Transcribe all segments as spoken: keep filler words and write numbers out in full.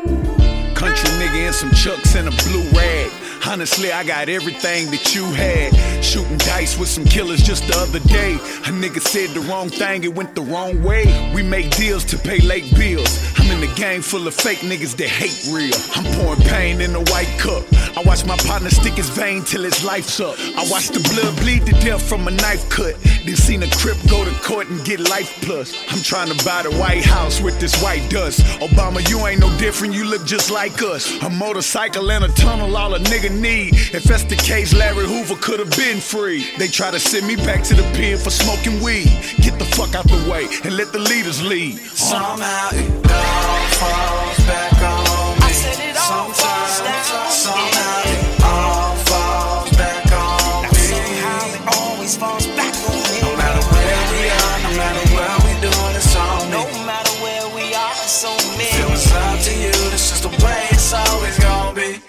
Country nigga in some chucks and a blue rag. Honestly, I got everything that you had. Shooting dice with some killers just the other day. A nigga said the wrong thing, it went the wrong way. We make deals to pay late bills. I'm in the game full of fake niggas that hate real. I'm pouring pain in a white cup. I watch my partner stick his vein till his life's up. I watch the blood bleed to death from a knife cut. Then seen a crip go to court and get life plus. I'm trying to buy the White House with this white dust. Obama, you ain't no different, you look just like us. A motorcycle and a tunnel, all a nigga need. If that's the case, Larry Hoover could've been free. They try to send me back to the pen for smoking weed. Get the fuck out the way and let the leaders lead. Somehow it all falls back on me. I said it all Sometimes, falls somehow it all falls back on now me. Somehow it always falls back on me. No matter where we are, no matter where we doing, it's on me. No matter where we are, it's on me. If it was up to you, this is the way it's always gonna be.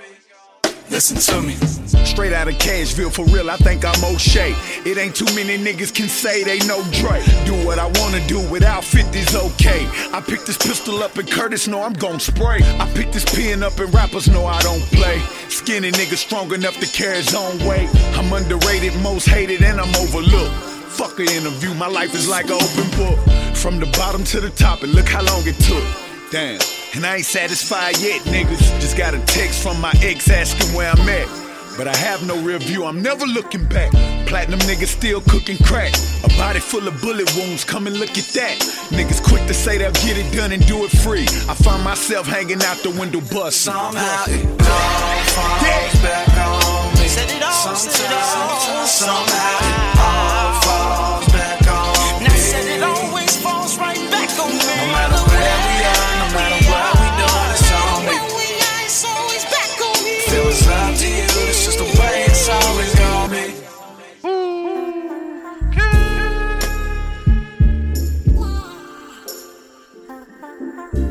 Listen to me. Straight out of Cashville, for real, I think I'm O'Shea. It ain't too many niggas can say they know Dre. Do what I wanna do without fifty's okay. I picked this pistol up and Curtis know I'm gon' spray. I picked this pen up and rappers know I don't play. Skinny nigga strong enough to carry his own weight. I'm underrated, most hated, and I'm overlooked. Fuck an interview, my life is like an open book. From the bottom to the top, and look how long it took. Damn, and I ain't satisfied yet, niggas. Just got a text from my ex asking where I'm at. But I have no real view, I'm never looking back. Platinum niggas still cooking crack. A body full of bullet wounds, come and look at that. Niggas quick to say they'll get it done and do it free. I find myself hanging out the window busting. Somehow it all falls yeah. back on me. Said it all, sometimes, said it all. somehow it all falls back on me. Now said it always falls right back on me. No matter where we are, no matter what we doing, it's on me. Where we are, it's always back on me. If it was up to you, it's just the way it's always gonna be. Ooh.